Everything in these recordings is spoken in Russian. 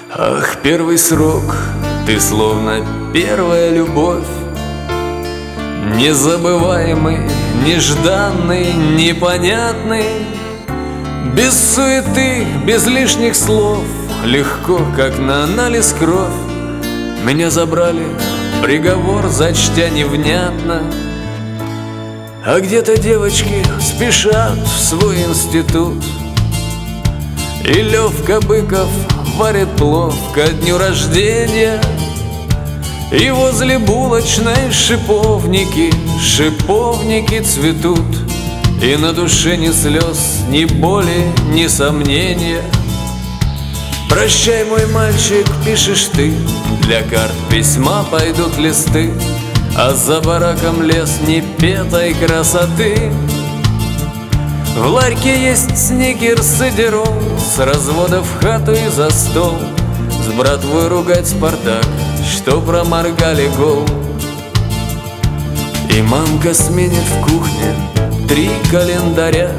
Ах, первый срок, ты словно первая любовь, незабываемый, нежданный, непонятный, без суеты, без лишних слов, легко, как на анализ кровь. Меня забрали, приговор зачтя невнятно, а где-то девочки спешат в свой институт, и Левка Быков варит плов ко дню рождения, и возле булочной шиповники цветут, и на душе ни слез, ни боли, ни сомнения. Прощай, мой мальчик, пишешь ты, для карт письма пойдут листы, а за бараком лес непетой красоты. В ларьке есть сникерс и дерол, с развода в хату и за стол, с братвой ругать Спартак, что проморгали гол. И мамка сменит в кухне 3 календаря,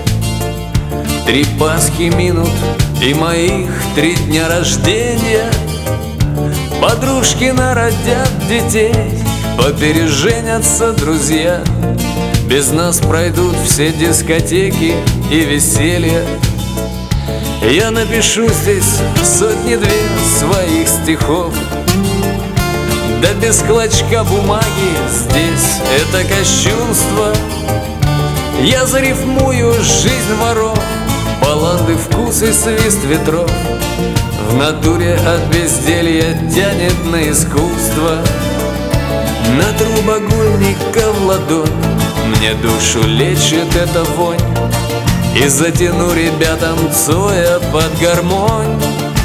3 Пасхи минут и моих 3 дня рождения. Подружки народят детей, попереженятся друзья, без нас пройдут все дискотеки и веселья. Я напишу здесь 100-2 своих стихов, да без клочка бумаги здесь это кощунство. Я зарифмую жизнь воров, баллады, вкус и свист ветров. В натуре от безделья тянет на искусство. Натру багульника в ладонь, мне душу лечит эта вонь, и затяну ребятам Цоя под гармонь.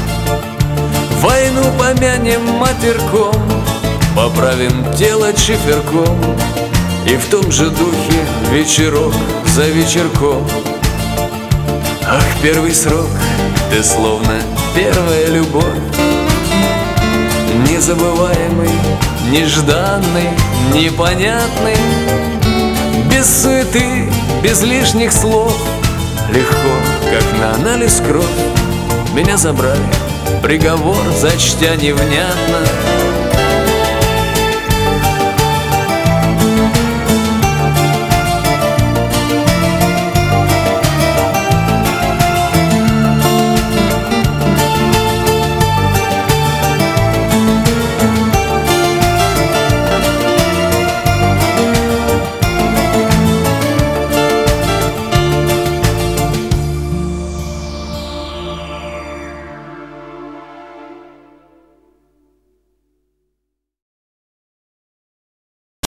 Войну помянем матерком, поправим тело чиферком, и в том же духе вечерок за вечерком. Ах, первый срок, ты словно первая любовь, незабываемый, нежданный, непонятный, без суеты, без лишних слов, легко, как на анализ кровь. Меня забрали, приговор зачтя невнятно,